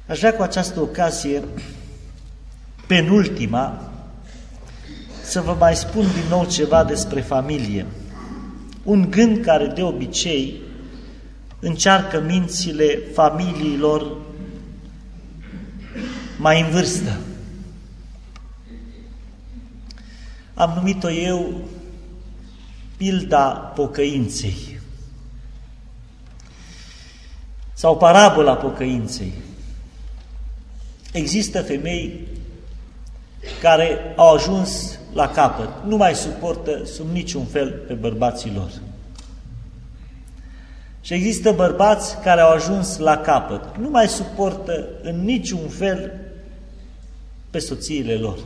Aș vrea cu această ocazie, penultima, să vă mai spun din nou ceva despre familie. Un gând care de obicei încearcă mințile familiilor mai în vârstă. Am numit-o eu pilda pocăinței sau parabola pocăinței. Există femei care au ajuns la capăt, nu mai suportă sub niciun fel pe bărbații lor. Și există bărbați care au ajuns la capăt, nu mai suportă în niciun fel pe soțiile lor.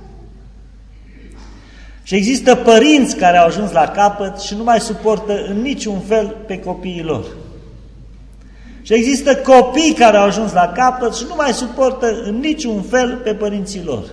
Și există părinți care au ajuns la capăt și nu mai suportă în niciun fel pe copiii lor. Și există copii care au ajuns la capăt și nu mai suportă în niciun fel pe părinții lor.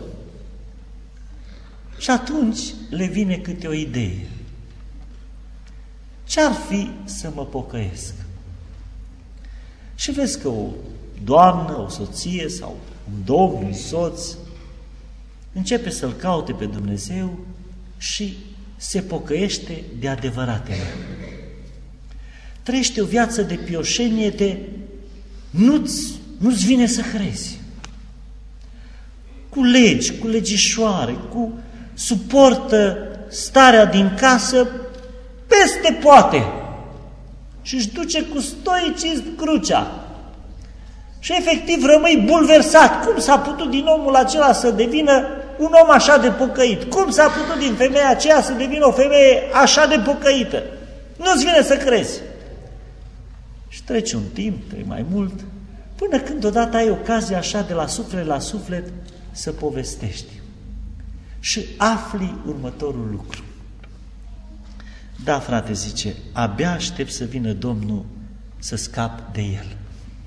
Și atunci le vine câte o idee. Ce-ar fi să mă pocăiesc? Și vezi că o doamnă, o soție sau un domn, un soț începe să-L caute pe Dumnezeu și se pocăiește de adevăratele. Trăiește o viață de pioșenie, de nu-ți vine să crezi. Cu legi, cu legișoare, suportă starea din casă peste poate și își duce cu stoicism crucea. Și efectiv rămâi bulversat. Cum s-a putut din omul acela să devină un om așa de pocăit? Cum s-a putut din femeia aceea să devină o femeie așa de pocăită? Nu-ți vine să crezi. Și trece un timp, trece mai mult, până când odată ai ocazia așa de la suflet la suflet să povestești. Și afli următorul lucru. Da, frate, zice, abia aștept să vină Domnul să scap de el.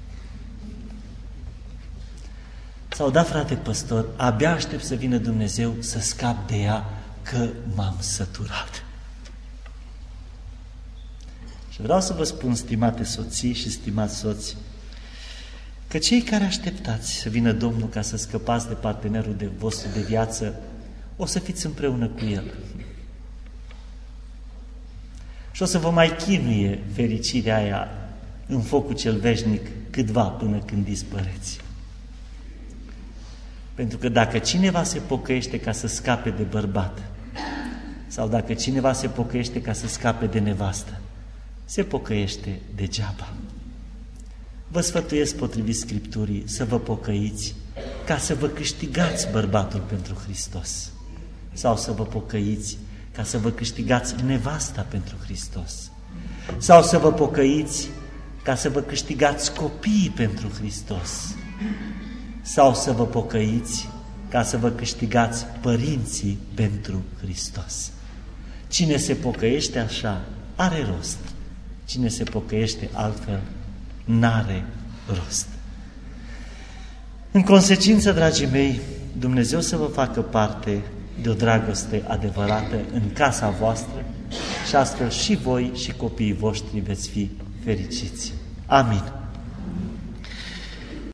Sau da, frate păstor, abia aștept să vină Dumnezeu să scap de ea, că m-am săturat. Și vreau să vă spun, stimate soții și stimați soți, că cei care așteptați să vină Domnul ca să scăpați de partenerul vostru de viață, o să fiți împreună cu el. Și o să vă mai chinuie fericirea aia în focul cel veșnic câtva până când dispăreți. Pentru că dacă cineva se pocăiește ca să scape de bărbat, sau dacă cineva se pocăiește ca să scape de nevastă, se pocăiește degeaba. Vă sfătuiesc potrivit Scripturii să vă pocăiți ca să vă câștigați bărbatul pentru Hristos, sau să vă pocăiți ca să vă câștigați nevasta pentru Hristos, sau să vă pocăiți ca să vă câștigați copiii pentru Hristos, sau să vă pocăiți ca să vă câștigați părinții pentru Hristos. Cine se pocăiește așa, are rost. Cine se pocăiește altfel, n-are rost. În consecință, dragii mei, Dumnezeu să vă facă parte de o dragoste adevărată în casa voastră și astfel și voi și copiii voștri veți fi fericiți. Amin.